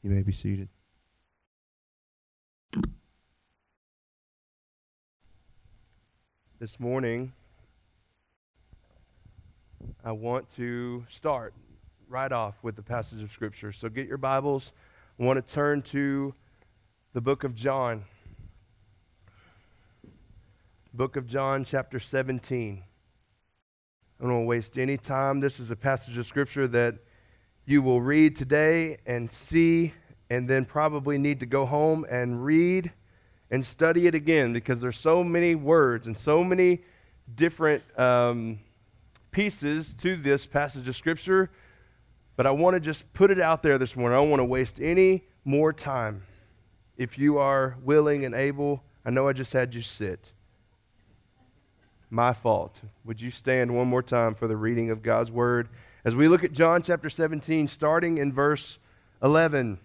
You may be seated. This morning, I want to start right off with the passage of Scripture. So get your Bibles. I want to turn to the book of John. Book of John, chapter 17. I don't want to waste any time. This is a passage of Scripture that you will read today and see, and then probably need to go home and read and study it again, because there's so many words and so many different pieces to this passage of Scripture. But I want to just put it out there this morning. I don't want to waste any more time. If you are willing and able, I know I just had you sit. My fault. Would you stand one more time for the reading of God's Word as we look at John chapter 17, starting in verse 11.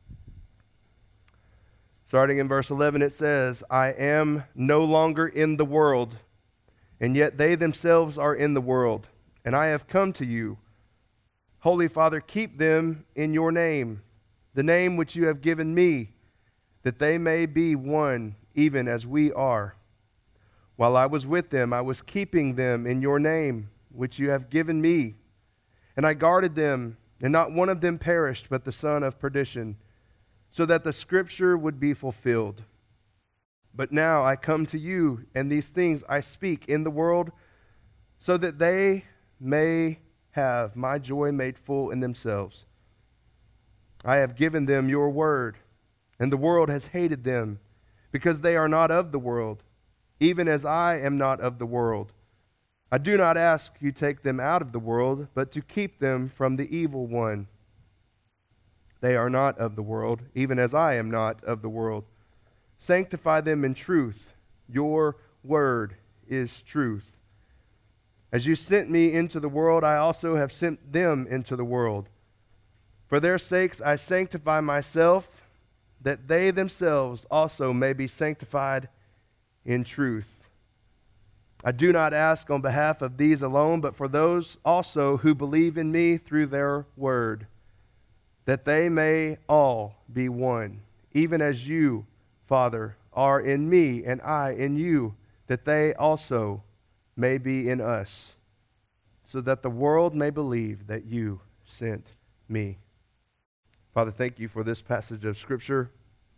Starting in verse 11, it says, I am no longer in the world, and yet they themselves are in the world, and I have come to you. Holy Father, keep them in your name, the name which you have given me, that they may be one, even as we are. While I was with them, I was keeping them in your name, which you have given me. And I guarded them, and not one of them perished, but the son of perdition, so that the Scripture would be fulfilled. But now I come to you, and these things I speak in the world, so that they may have my joy made full in themselves. I have given them your word, and the world has hated them, because they are not of the world, even as I am not of the world. I do not ask you take them out of the world, but to keep them from the evil one. They are not of the world, even as I am not of the world. Sanctify them in truth. Your word is truth. As you sent me into the world, I also have sent them into the world. For their sakes I sanctify myself, that they themselves also may be sanctified in truth. I do not ask on behalf of these alone, but for those also who believe in me through their word, that they may all be one, even as you, Father, are in me and I in you, that they also may be in us, so that the world may believe that you sent me. Father, thank you for this passage of Scripture.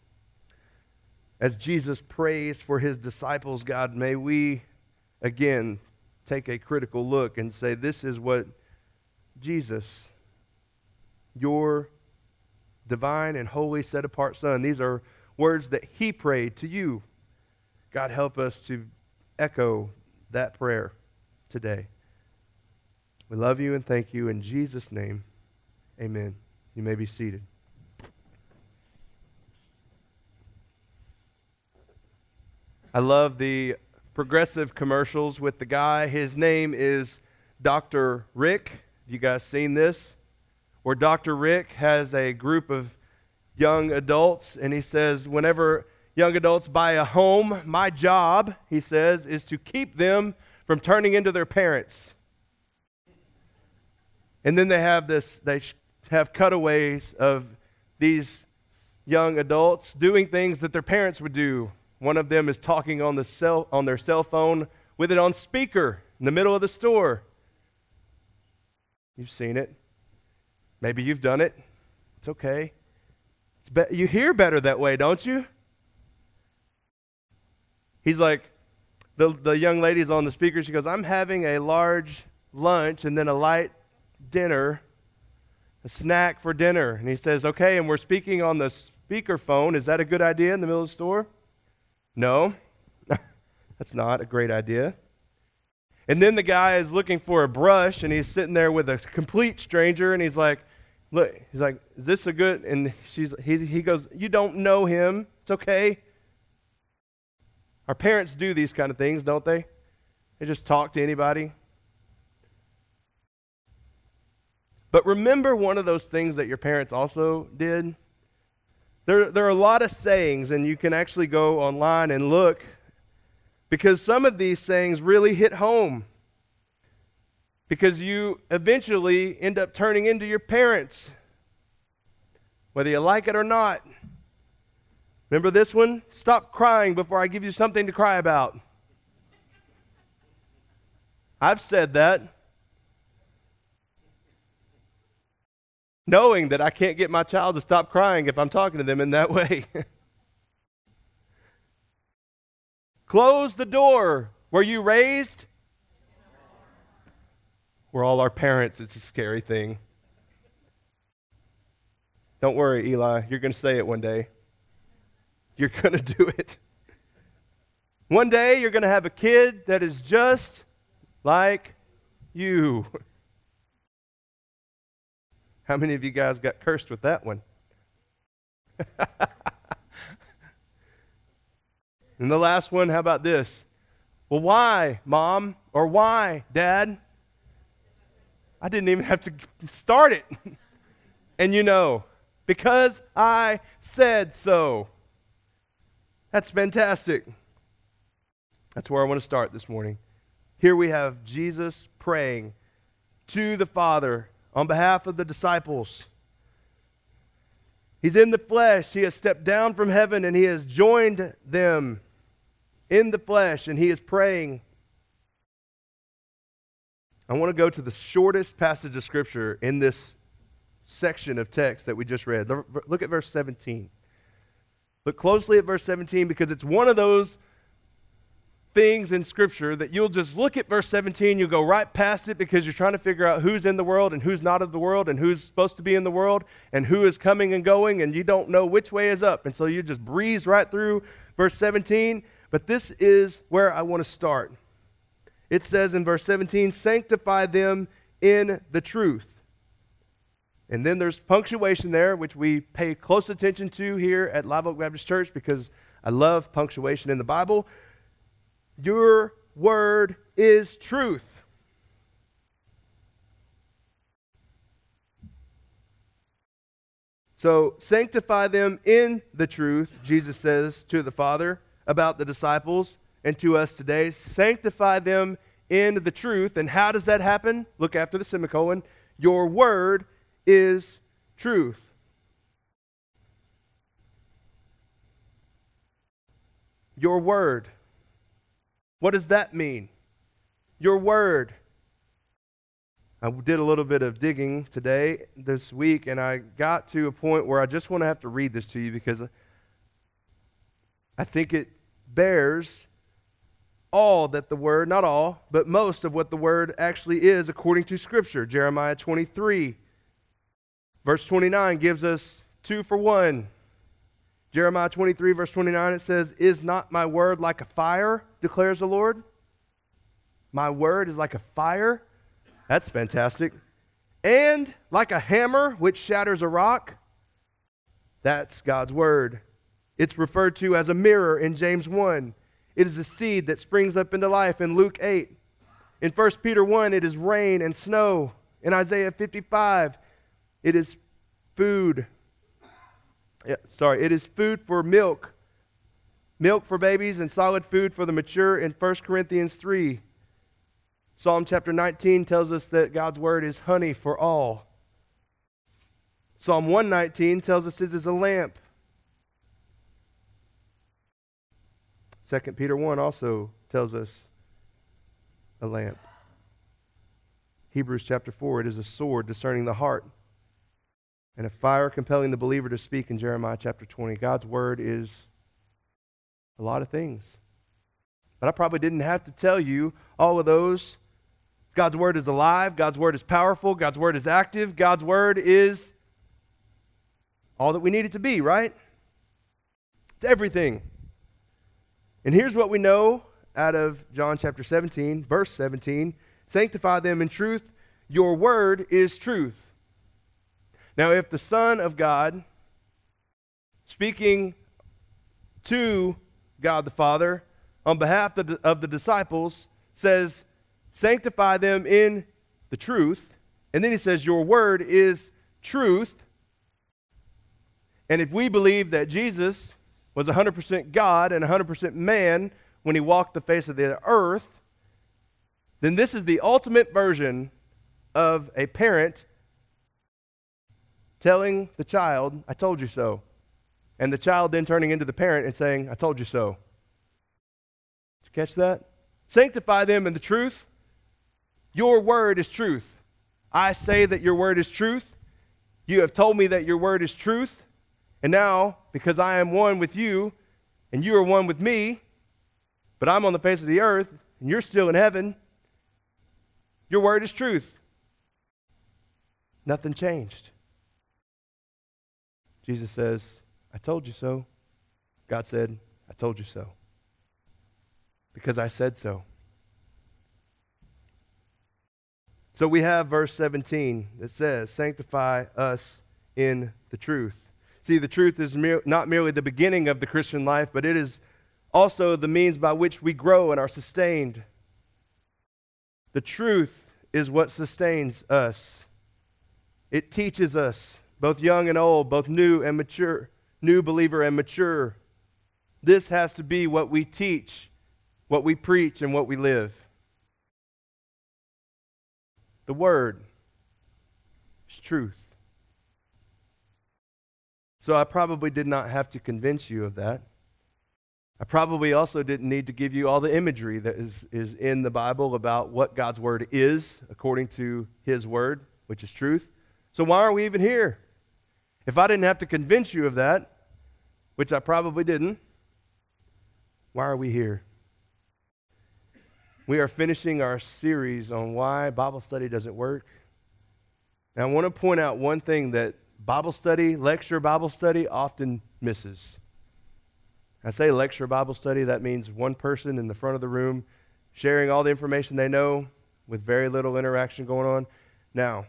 As Jesus prays for his disciples, God, may we again take a critical look and say, this is what Jesus, your divine and holy set-apart Son, these are words that he prayed to you. God, help us to echo that prayer today. We love you and thank you. In Jesus' name, amen. You may be seated. I love the progressive commercials with the guy. His name is Dr. Rick. You guys seen this? Where Dr. Rick has a group of young adults, and he says, whenever young adults buy a home, my job, he says, is to keep them from turning into their parents. And then they have cutaways of these young adults doing things that their parents would do. One of them is talking on their cell phone with it on speaker in the middle of the store. You've seen it. Maybe you've done it. It's okay. You hear better that way, don't you? He's like, the young lady's on the speaker. She goes, I'm having a large lunch and then a light dinner, a snack for dinner. And he says, okay, and we're speaking on the speakerphone. Is that a good idea in the middle of the store? No, that's not a great idea. And then the guy is looking for a brush, and he's sitting there with a complete stranger, and he's like, look, he's like, is this a good, and he goes, you don't know him, it's okay. Our parents do these kind of things, don't they? They just talk to anybody. But remember one of those things that your parents also did? There are a lot of sayings, and you can actually go online and look, because some of these sayings really hit home. Because you eventually end up turning into your parents. whether you like it or not. Remember this one? Stop crying before I give you something to cry about. I've said that, knowing that I can't get my child to stop crying if I'm talking to them in that way. Close the door. Were you raised? We're all our parents. It's a scary thing. Don't worry, Eli. You're going to say it one day. You're going to do it. One day you're going to have a kid that is just like you. How many of you guys got cursed with that one? And the last one, how about this? Well, why, Mom? Or why, Dad? I didn't even have to start it. And you know, because I said so. That's fantastic. That's where I want to start this morning. Here we have Jesus praying to the Father on behalf of the disciples. He's in the flesh. He has stepped down from heaven and he has joined them in the flesh, and he is praying. I want to go to the shortest passage of Scripture in this section of text that we just read. Look at verse 17. Look closely at verse 17, because it's one of those things in Scripture that you'll just look at verse 17, you'll go right past it because you're trying to figure out who's in the world and who's not of the world and who's supposed to be in the world and who is coming and going, and you don't know which way is up. And so you just breeze right through verse 17. But this is where I want to start. It says in verse 17, sanctify them in the truth. And then there's punctuation there, which we pay close attention to here at Live Oak Baptist Church because I love punctuation in the Bible. Your word is truth. So sanctify them in the truth, Jesus says to the Father about the disciples and to us today. Sanctify them in the truth. And how does that happen? Look after the semicolon. Your word is truth. Your word. What does that mean? Your word. I did a little bit of digging this week, and I got to a point where I just want to have to read this to you because I think it bears all that the word, not all, but most of what the word actually is according to Scripture. Jeremiah 23, verse 29 gives us 2 for 1. Jeremiah 23, verse 29, it says, is not my word like a fire, declares the Lord? My word is like a fire. That's fantastic. And like a hammer which shatters a rock. That's God's word. It's referred to as a mirror in James 1. It is a seed that springs up into life in Luke 8. In 1 Peter 1, it is rain and snow. In Isaiah 55, it is food. It is food for milk for babies and solid food for the mature in 1 Corinthians 3. Psalm chapter 19 tells us that God's word is honey for all. Psalm 119 tells us it is a lamp. 2 Peter 1 also tells us a lamp. Hebrews chapter 4, it is a sword discerning the heart, and a fire compelling the believer to speak in Jeremiah chapter 20. God's word is a lot of things. But I probably didn't have to tell you all of those. God's word is alive. God's word is powerful. God's word is active. God's word is all that we need it to be, right? It's everything. And here's what we know out of John chapter 17, verse 17. Sanctify them in truth. Your word is truth. Now, if the Son of God, speaking to God the Father on behalf of the disciples, says, sanctify them in the truth, and then he says, your word is truth. And if we believe that Jesus was 100% God and 100% man when he walked the face of the earth, then this is the ultimate version of a parent telling the child, I told you so. And the child then turning into the parent and saying, I told you so. Did you catch that? Sanctify them in the truth. Your word is truth. I say that your word is truth. You have told me that your word is truth. And now, because I am one with you, and you are one with me, but I'm on the face of the earth, and you're still in heaven, your word is truth. Nothing changed. Jesus says, I told you so. God said, I told you so. Because I said so. So we have verse 17 that says, sanctify us in the truth. See, the truth is not merely the beginning of the Christian life, but it is also the means by which we grow and are sustained. The truth is what sustains us. It teaches us, both young and old, both new and mature, new believer and mature. This has to be what we teach, what we preach, and what we live. The Word is truth. So I probably did not have to convince you of that. I probably also didn't need to give you all the imagery that is in the Bible about what God's Word is according to His Word, which is truth. So why are we even here? If I didn't have to convince you of that, which I probably didn't, why are we here? We are finishing our series on why Bible study doesn't work. And I want to point out one thing that lecture Bible study often misses. I say lecture Bible study, that means one person in the front of the room sharing all the information they know with very little interaction going on. Now,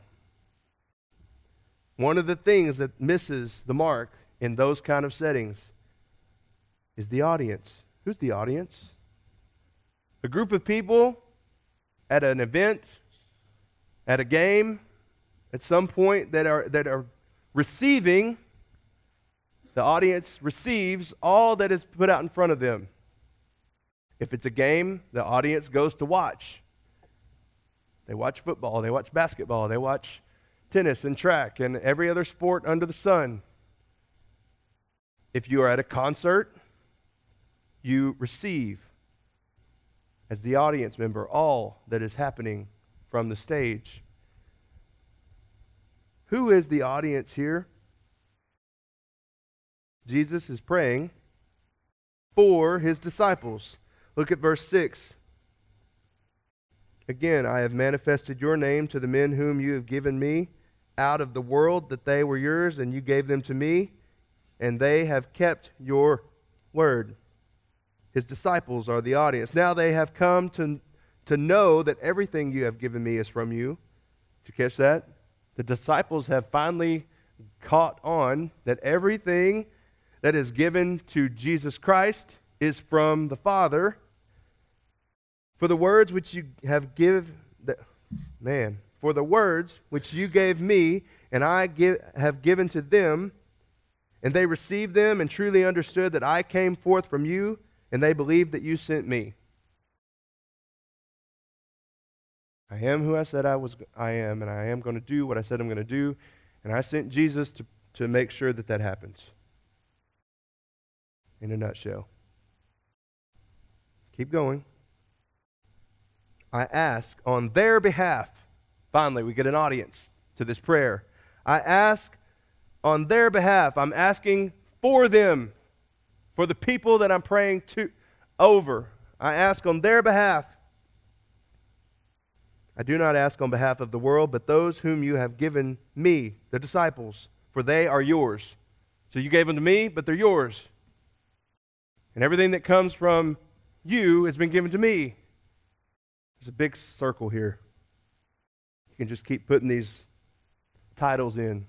one of the things that misses the mark in those kind of settings is the audience. Who's the audience? A group of people at an event, at a game, at some point that are receiving. The audience receives all that is put out in front of them. If it's a game, the audience goes to watch. They watch football, they watch basketball, they watch tennis and track and every other sport under the sun. If you are at a concert, you receive, as the audience member, all that is happening from the stage. Who is the audience here? Jesus is praying for His disciples. Look at verse 6. Again, I have manifested your name to the men whom you have given me out of the world, that they were yours, and you gave them to me, and they have kept your word. His disciples are the audience. Now they have come to know that everything you have given me is from you. Did you catch that? The disciples have finally caught on that everything that is given to Jesus Christ is from the Father. For the words which you have for the words which you gave me, and I have given to them, and they received them and truly understood that I came forth from you, and they believed that you sent me. I am who I said I am, and I am going to do what I said I'm going to do, and I sent Jesus to make sure that that happens. In a nutshell. Keep going. I ask on their behalf. Finally, we get an audience to this prayer. I ask on their behalf. I'm asking for them, for the people that I'm praying over. I ask on their behalf. I do not ask on behalf of the world, but those whom you have given me, the disciples, for they are yours. So you gave them to me, but they're yours. And everything that comes from you has been given to me. There's a big circle here. You can just keep putting these titles in.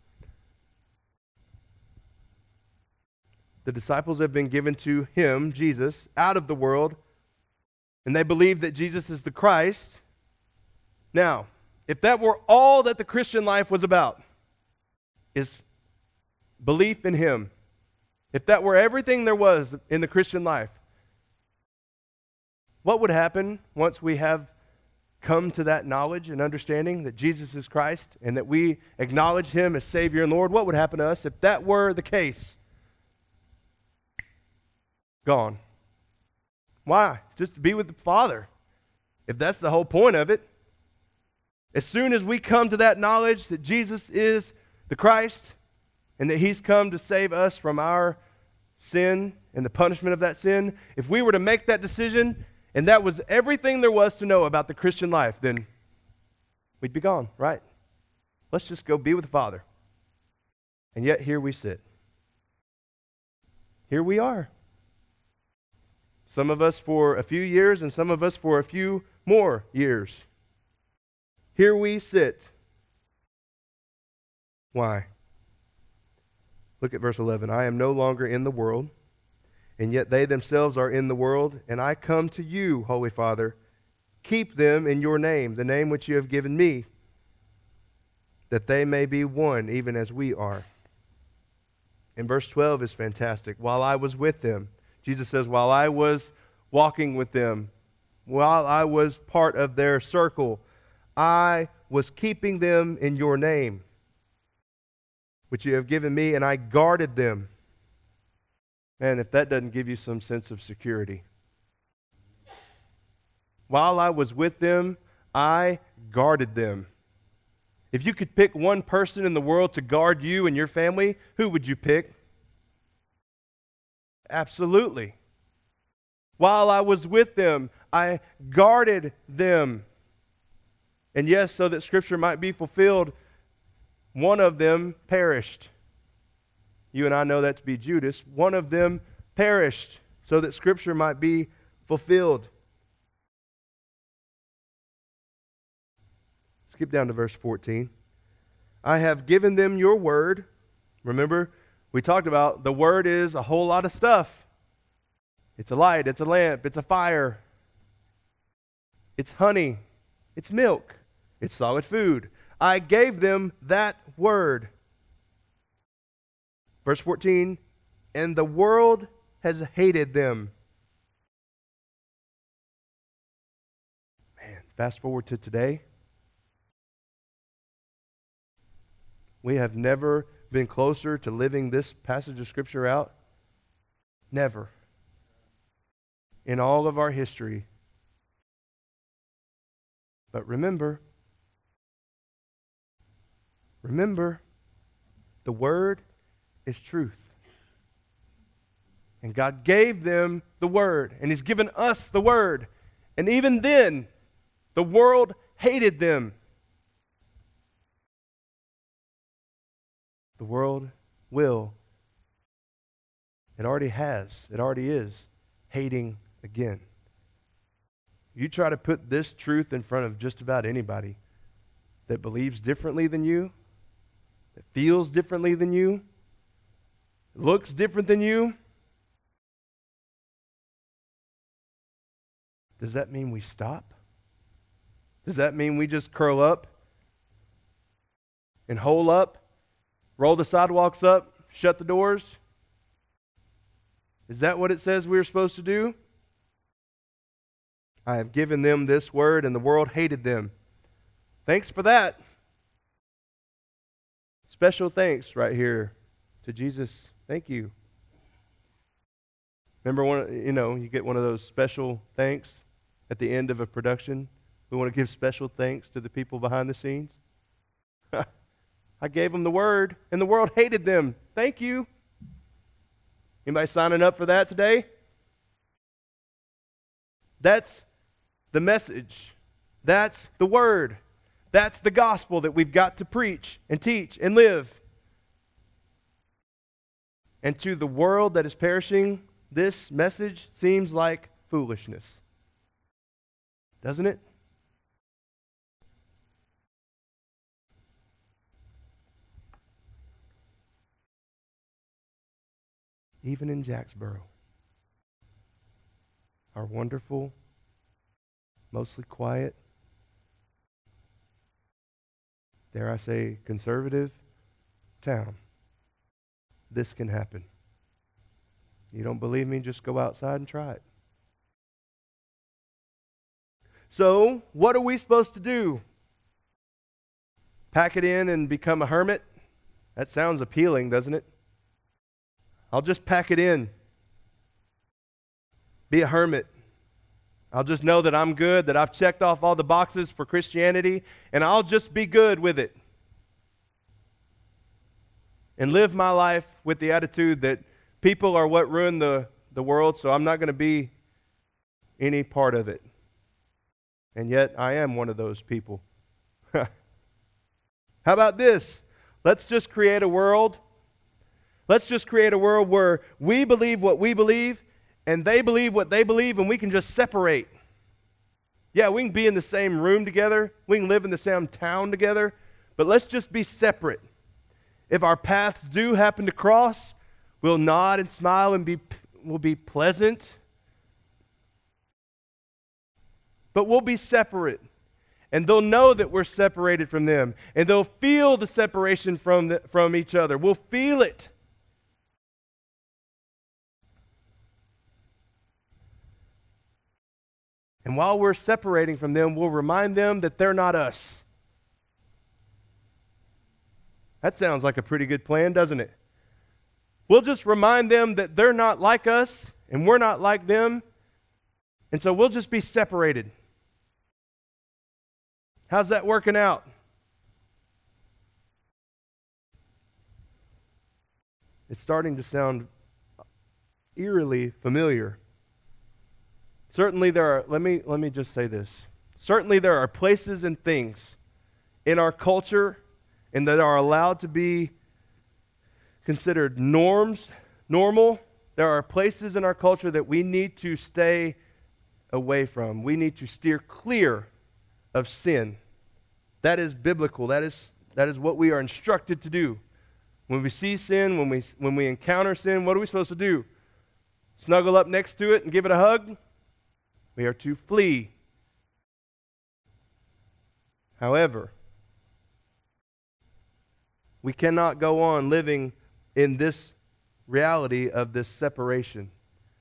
The disciples have been given to Him, Jesus, out of the world, and they believe that Jesus is the Christ. Now, if that were all that the Christian life was about, is belief in Him, if that were everything there was in the Christian life, what would happen once we have come to that knowledge and understanding that Jesus is Christ and that we acknowledge him as Savior and Lord, what would happen to us if that were the case? Gone. Why? Just to be with the Father. If that's the whole point of it. As soon as we come to that knowledge that Jesus is the Christ and that he's come to save us from our sin and the punishment of that sin, if we were to make that decision and that was everything there was to know about the Christian life, then we'd be gone, right? Let's just go be with the Father. And yet here we sit. Here we are. Some of us for a few years and some of us for a few more years. Here we sit. Why? Look at verse 11. I am no longer in the world, and yet they themselves are in the world, and I come to you, Holy Father. Keep them in your name, the name which you have given me, that they may be one, even as we are. And verse 12 is fantastic. While I was with them, Jesus says, while I was walking with them, while I was part of their circle, I was keeping them in your name, which you have given me, and I guarded them. Man, if that doesn't give you some sense of security. While I was with them, I guarded them. If you could pick one person in the world to guard you and your family, who would you pick? Absolutely. While I was with them, I guarded them. And yes, so that Scripture might be fulfilled, one of them perished. You and I know that to be Judas. One of them perished so that Scripture might be fulfilled. Skip down to verse 14. I have given them your word. Remember, we talked about the word is a whole lot of stuff. It's a light, it's a lamp, it's a fire. It's honey, it's milk, it's solid food. I gave them that word. Verse 14, and the world has hated them. Man, fast forward to today. We have never been closer to living this passage of Scripture out. Never. In all of our history. But remember, the Word is truth. And God gave them the Word, and He's given us the Word. And even then, the world hated them. The world will. It already has. It already is hating again. You try to put this truth in front of just about anybody that believes differently than you, that feels differently than you, looks different than you. Does that mean we stop? Does that mean we just curl up and hole up, roll the sidewalks up, shut the doors? Is that what it says we're supposed to do? I have given them this word, and the world hated them. Thanks for that. Special thanks right here to Jesus. Thank you. Remember, you get one of those special thanks at the end of a production. We want to give special thanks to the people behind the scenes. I gave them the word, and the world hated them. Thank you. Anybody signing up for that today? That's the message. That's the word. That's the gospel that we've got to preach and teach and live. And to the world that is perishing, this message seems like foolishness. Doesn't it? Even in Jacksboro, our wonderful, mostly quiet, dare I say, conservative town, this can happen. You don't believe me? Just go outside and try it. So, what are we supposed to do? Pack it in and become a hermit? That sounds appealing, doesn't it? I'll just pack it in. Be a hermit. I'll just know that I'm good, that I've checked off all the boxes for Christianity, and I'll just be good with it. And live my life with the attitude that people are what ruin the world, so I'm not going to be any part of it. And yet, I am one of those people. How about this? Let's just create a world. Let's just create a world where we believe what we believe, and they believe what they believe, and we can just separate. Yeah, we can be in the same room together. We can live in the same town together. But let's just be separate. If our paths do happen to cross, we'll nod and smile and we'll be pleasant. But we'll be separate. And they'll know that we're separated from them. And they'll feel the separation from each other. We'll feel it. And while we're separating from them, we'll remind them that they're not us. That sounds like a pretty good plan, doesn't it? We'll just remind them that they're not like us, and we're not like them, and so we'll just be separated. How's that working out? It's starting to sound eerily familiar. Certainly there are, let me just say this. Certainly there are places and things in our culture and that are allowed to be considered normal. There are places in our culture that we need to stay away from. We need to steer clear of sin. That is biblical. That is what we are instructed to do. When we see sin, when we encounter sin, what are we supposed to do? Snuggle up next to it and give it a hug? We are to flee. However, we cannot go on living in this reality of this separation.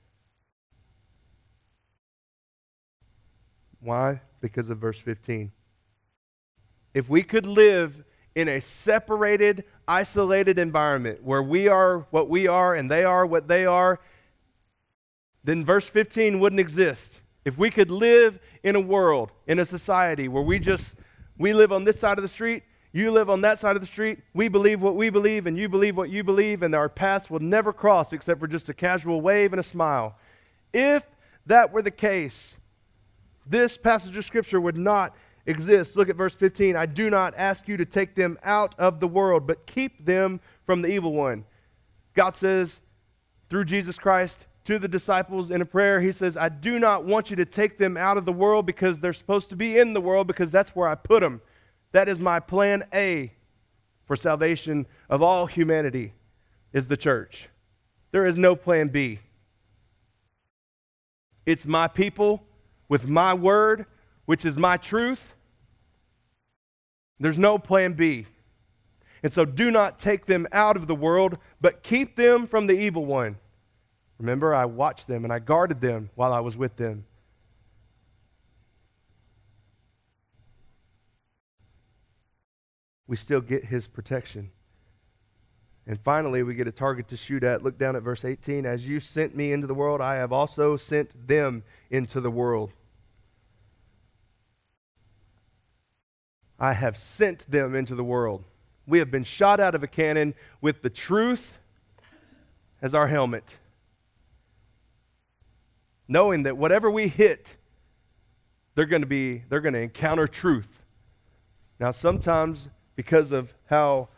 Why? Because of verse 15. If we could live in a separated, isolated environment where we are what we are and they are what they are, then verse 15 wouldn't exist. If we could live in a world, in a society where we live on this side of the street, you live on that side of the street, we believe what we believe and you believe what you believe, and our paths will never cross except for just a casual wave and a smile. If that were the case, this passage of Scripture would not exist. Look at verse 15. I do not ask you to take them out of the world, but keep them from the evil one. God says through Jesus Christ to the disciples in a prayer, he says, I do not want you to take them out of the world because they're supposed to be in the world because that's where I put them. That is my plan A for salvation of all humanity, is the church. There is no plan B. It's my people with my word, which is my truth. There's no plan B. And so do not take them out of the world, but keep them from the evil one. Remember, I watched them and I guarded them while I was with them. We still get his protection. And finally, we get a target to shoot at. Look down at verse 18. As you sent me into the world, I have also sent them into the world. I have sent them into the world. We have been shot out of a cannon with the truth as our helmet, knowing that whatever we hit, they're going to encounter truth. Now, sometimes because of how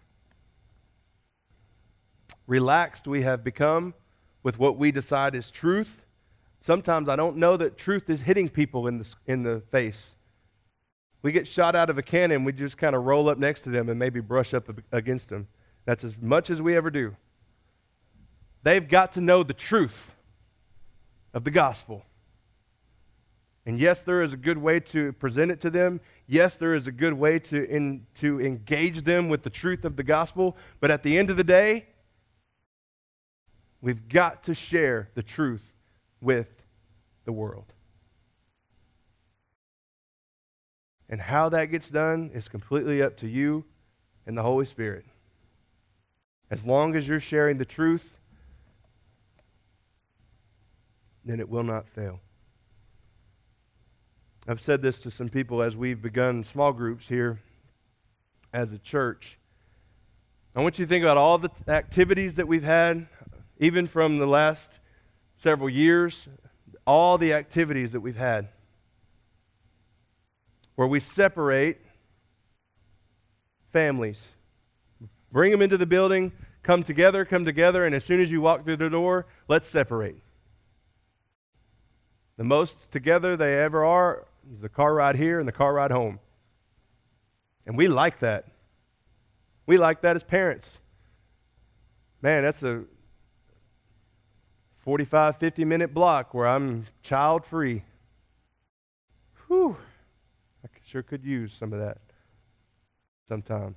relaxed we have become with what we decide is truth, sometimes I don't know that truth is hitting people in the face. We get shot out of a cannon, we just kind of roll up next to them and maybe brush up against them. That's as much as we ever do. They've got to know the truth of the gospel. And yes, there is a good way to present it to them. Yes, there is a good way to engage them with the truth of the gospel. But at the end of the day, we've got to share the truth with the world. And how that gets done is completely up to you and the Holy Spirit. As long as you're sharing the truth, then it will not fail. I've said this to some people as we've begun small groups here as a church. I want you to think about all the activities that we've had, even from the last several years, all the activities that we've had, where we separate families. Bring them into the building, come together, and as soon as you walk through the door, let's separate. The most together they ever are is the car ride here and the car ride home. And we like that. We like that as parents. Man, that's a 45, 50-minute block where I'm child-free. Whew. I sure could use some of that sometime.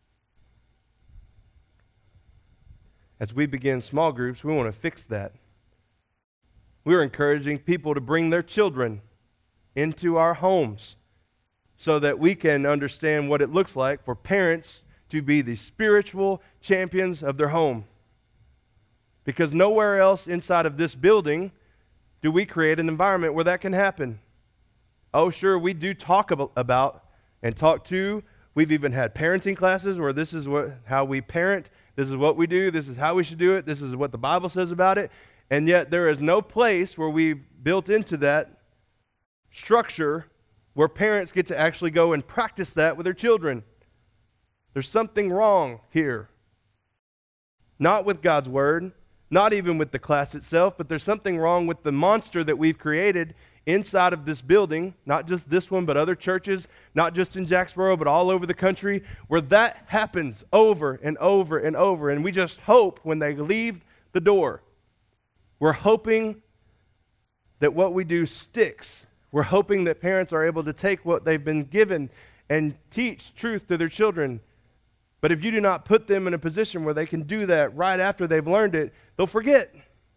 As we begin small groups, we want to fix that. We're encouraging people to bring their children into our homes so that we can understand what it looks like for parents to be the spiritual champions of their home. Because nowhere else inside of this building do we create an environment where that can happen. Oh, sure, we do talk about and talk to. We've even had parenting classes where this is how we parent. This is what we do. This is how we should do it. This is what the Bible says about it. And yet there is no place where we've built into that structure where parents get to actually go and practice that with their children. There's something wrong here. Not with God's Word, not even with the class itself, but there's something wrong with the monster that we've created inside of this building, not just this one, but other churches, not just in Jacksboro, but all over the country, where that happens over and over and over. And we just hope when they leave the door, we're hoping that what we do sticks. We're hoping that parents are able to take what they've been given and teach truth to their children. But if you do not put them in a position where they can do that right after they've learned it, they'll forget.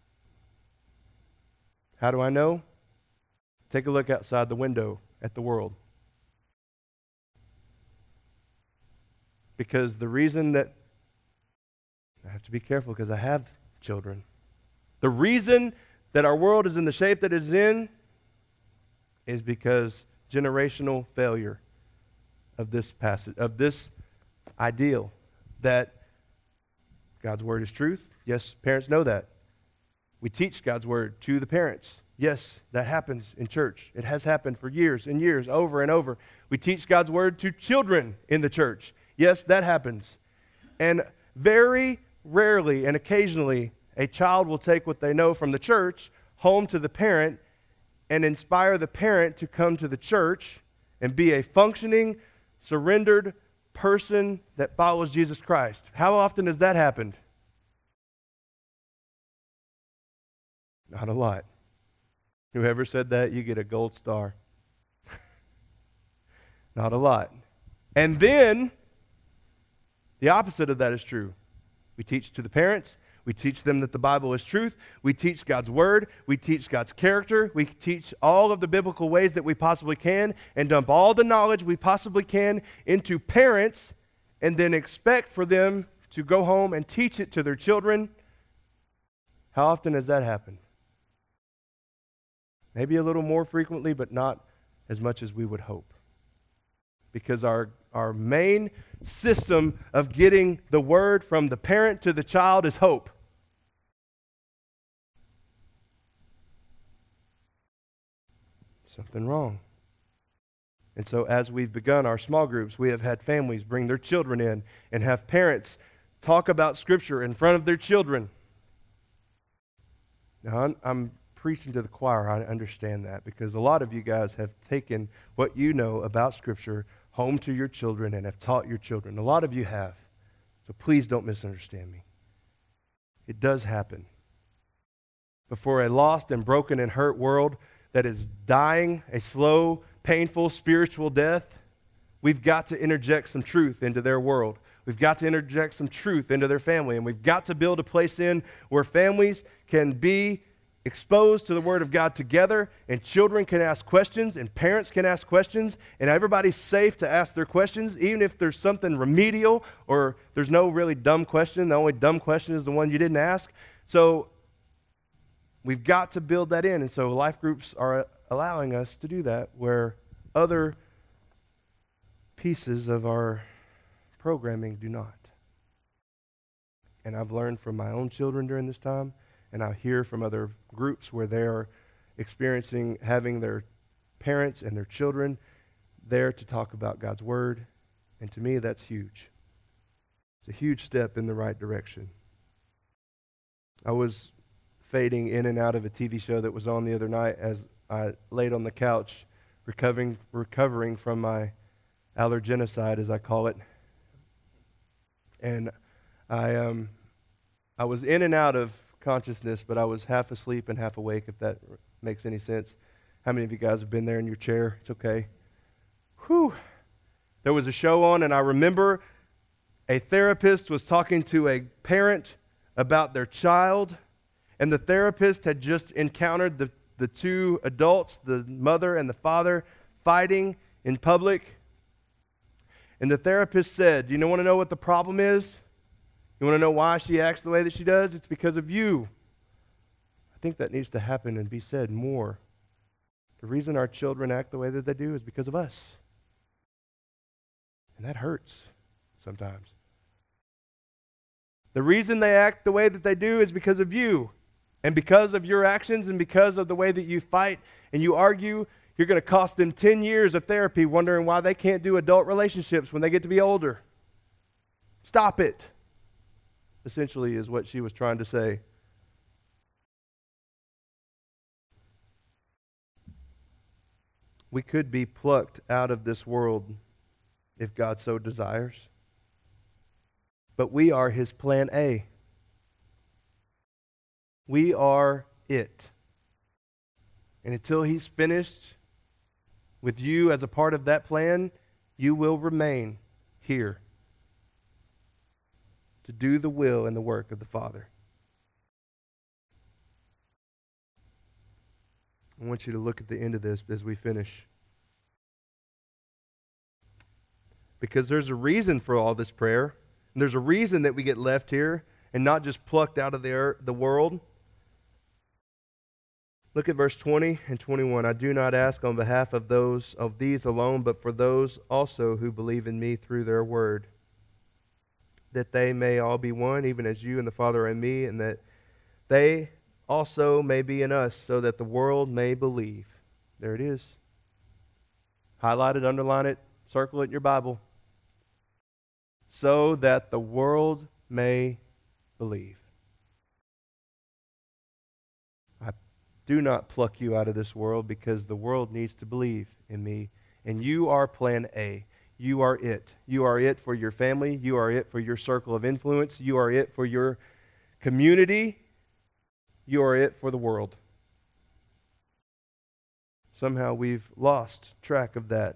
How do I know? Take a look outside the window at the world. Because the reason that, I have to be careful because I have children. The reason that our world is in the shape that it's in is because generational failure of this passage, of this ideal that God's Word is truth. Yes, parents know that. We teach God's Word to the parents. Yes, that happens in church. It has happened for years and years, over and over. We teach God's Word to children in the church. Yes, that happens. And very rarely and occasionally, a child will take what they know from the church home to the parent and inspire the parent to come to the church and be a functioning, surrendered person that follows Jesus Christ. How often has that happened? Not a lot. Whoever said that, you get a gold star. Not a lot. And then, the opposite of that is true. We teach to the parents. We teach them that the Bible is truth. We teach God's Word. We teach God's character. We teach all of the biblical ways that we possibly can and dump all the knowledge we possibly can into parents and then expect for them to go home and teach it to their children. How often has that happened? Maybe a little more frequently, but not as much as we would hope. Because our main system of getting the word from the parent to the child is hope. Something wrong. And so as we've begun our small groups, we have had families bring their children in and have parents talk about Scripture in front of their children. Now, I'm preaching to the choir. I understand that because a lot of you guys have taken what you know about Scripture home to your children and have taught your children. A lot of you have. So please don't misunderstand me. It does happen. But for a lost and broken and hurt world that is dying a slow, painful spiritual death, we've got to interject some truth into their world. We've got to interject some truth into their family, and we've got to build a place in where families can be exposed to the Word of God together, and children can ask questions, and parents can ask questions, and everybody's safe to ask their questions, even if there's something remedial or there's no really dumb question. The only dumb question is the one you didn't ask. So we've got to build that in, and so life groups are allowing us to do that, where other pieces of our programming do not. And I've learned from my own children during this time, and I hear from other groups where they are experiencing having their parents and their children there to talk about God's Word. And to me, that's huge. It's a huge step in the right direction. I was fading in and out of a TV show that was on the other night as I laid on the couch recovering from my allergenocide, as I call it. And I was in and out of consciousness, but I was half asleep and half awake, if that makes any sense. How many of you guys have been there in your chair? It's okay. Whew. There was a show on, and I remember a therapist was talking to a parent about their child, and the therapist had just encountered the two adults, the mother and the father, fighting in public. And the therapist said, "You want to know what the problem is? You want to know why she acts the way that she does? It's because of you." I think that needs to happen and be said more. The reason our children act the way that they do is because of us. And that hurts sometimes. The reason they act the way that they do is because of you. And because of your actions and because of the way that you fight and you argue, you're going to cost them 10 years of therapy wondering why they can't do adult relationships when they get to be older. Stop it, essentially, is what she was trying to say. We could be plucked out of this world if God so desires. But we are His plan A. We are it. And until He's finished with you as a part of that plan, you will remain here to do the will and the work of the Father. I want you to look at the end of this as we finish. Because there's a reason for all this prayer. And there's a reason that we get left here and not just plucked out of the world. Look at verse 20 and 21. "I do not ask on behalf of these alone, but for those also who believe in me through their word, that they may all be one, even as you and the Father are in me, and that they also may be in us, so that the world may believe." There it is. Highlight it, underline it, circle it in your Bible. So that the world may believe. I do not pluck you out of this world because the world needs to believe in me. And you are plan A. You are it. You are it for your family. You are it for your circle of influence. You are it for your community. You are it for the world. Somehow we've lost track of that.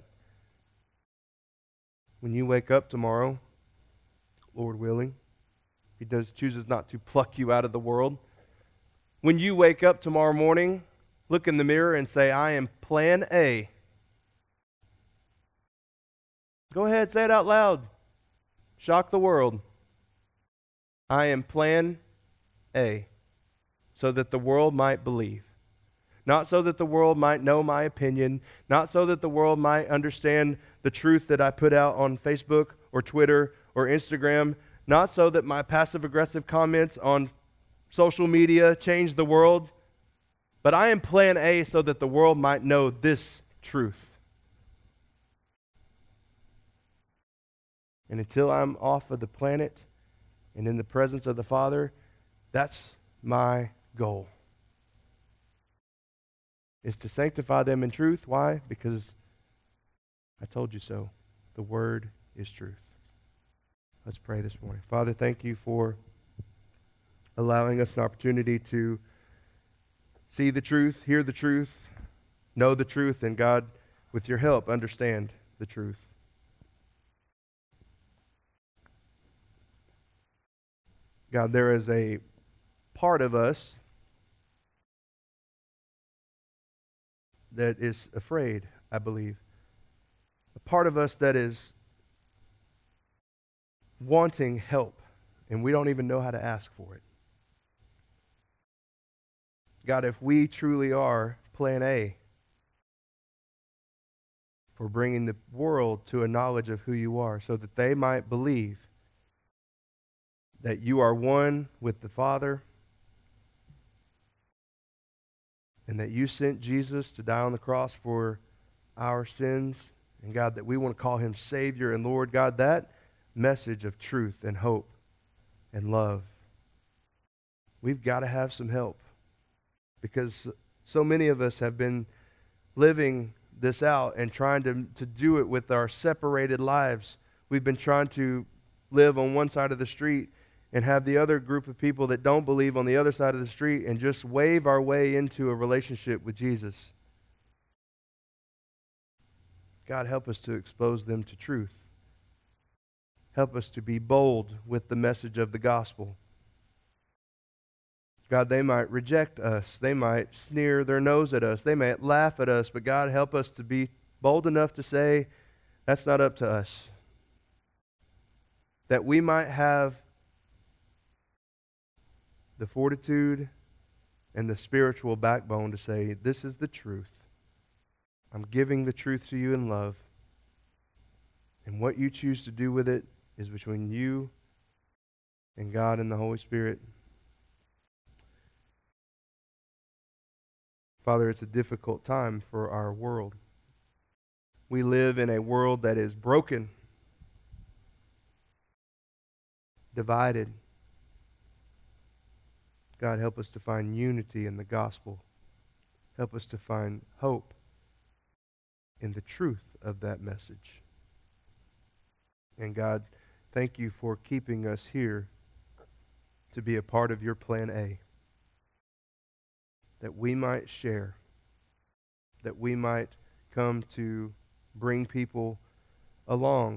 When you wake up tomorrow, Lord willing, He chooses not to pluck you out of the world. When you wake up tomorrow morning, look in the mirror and say, "I am plan A." Go ahead, say it out loud. Shock the world. I am plan A, so that the world might believe. Not so that the world might know my opinion, not so that the world might understand the truth that I put out on Facebook or Twitter or Instagram, not so that my passive-aggressive comments on social media change the world, but I am plan A so that the world might know this truth. And until I'm off of the planet and in the presence of the Father, that's my goal. Is to sanctify them in truth. Why? Because I told you so. The Word is truth. Let's pray this morning. Father, thank you for allowing us an opportunity to see the truth, hear the truth, know the truth, and God, with your help, understand the truth. God, there is a part of us that is afraid, I believe. A part of us that is wanting help, and we don't even know how to ask for it. God, if we truly are plan A for bringing the world to a knowledge of who you are, so that they might believe that you are one with the Father, and that you sent Jesus to die on the cross for our sins, and God, that we want to call him Savior and Lord. God, that message of truth and hope and love, we've got to have some help, because so many of us have been living this out and trying to do it with our separated lives. We've been trying to live on one side of the street and have the other group of people that don't believe on the other side of the street, and just wave our way into a relationship with Jesus. God, help us to expose them to truth. Help us to be bold with the message of the gospel. God, they might reject us. They might sneer their nose at us. They might laugh at us. But God, help us to be bold enough to say, that's not up to us. That we might have the fortitude and the spiritual backbone to say, this is the truth. I'm giving the truth to you in love. And what you choose to do with it is between you and God and the Holy Spirit. Father, it's a difficult time for our world. We live in a world that is broken, divided. God, help us to find unity in the gospel. Help us to find hope in the truth of that message. And God, thank you for keeping us here to be a part of your plan A. That we might share, that we might come to bring people along,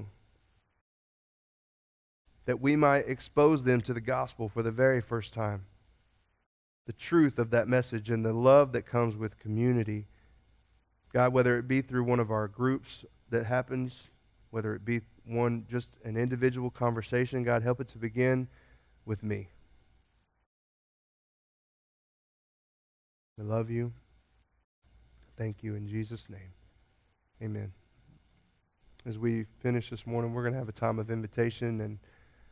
that we might expose them to the gospel for the very first time. The truth of that message and the love that comes with community. God, whether it be through one of our groups that happens, whether it be just an individual conversation, God, help it to begin with me. I love you. Thank you in Jesus' name. Amen. As we finish this morning, we're going to have a time of invitation, and